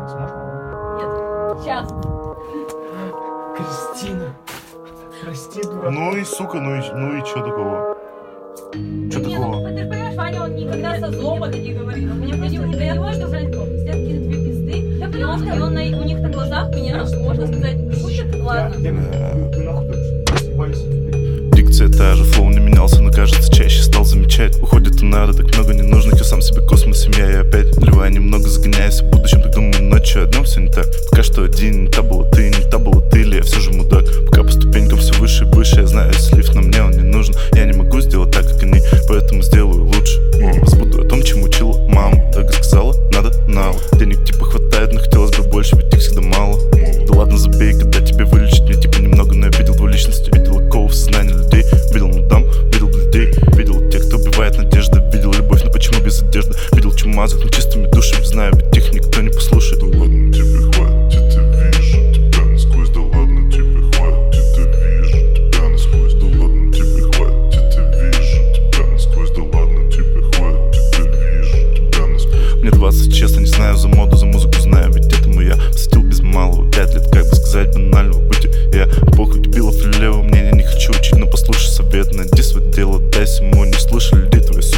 сможешь? Нет. Сейчас. Кристина. Прости, дурак. Ну и сука, ну и чё такого? Чё Нет, такого? ну ты же понимаешь, Ваня, он никогда со злом это не говорил. Мне просто, да я думаю, что, блядь, сделать какие-то две пизды. Да потому что он у них на глазах, мне можно сказать, шутит, ладно. Я нахуй съебались. Дикция та же, флоу не менялся, но кажется чаще стал замечать. Уходит он надо, так много ненужных, я сам себе космос, семья и опять наливая немного, загоняясь в будущем, так думаю, ночью одном все не так. Пока что один, не та была ты, не та была ты, или я все же мудак. Пока по ступенькам все выше и выше, я знаю, если лифт, но мне он не нужен. Я не могу сделать так, как они, поэтому сделаю лучше. Забуду о том, чем учила мама, так и сказала, надо нал. Денег типа хватает, но хотелось бы больше, ведь их всегда мало. Да ладно, забей, когда тебе вылечить, мне типа немного, но я видел двуличности, видел оковы в сознании людей. Видел мудам, видел людей, видел тех, кто убивает надежды. Видел любовь, но почему без одежды? Видел чумазых, но чистыми душами, знаю, ведь их никто не послушает. Да ладно, тебе хватит, я вижу тебя насквозь. Да ладно, тебе хватит, я вижу тебя насквозь. Да ладно, тебе хватит, я вижу тебя насквозь. Да ладно, тебе хватит, я вижу тебя насквозь. Мне 20, честно, не знаю за моду, за музыку знаю, ведь этому я посвятил без малого 5 лет, как бы сказать, банального бытия. Я похуй дебилов и левого мнения не хочу учить, но послушай совет, найди свое дело, дай ему, не слышали людей твои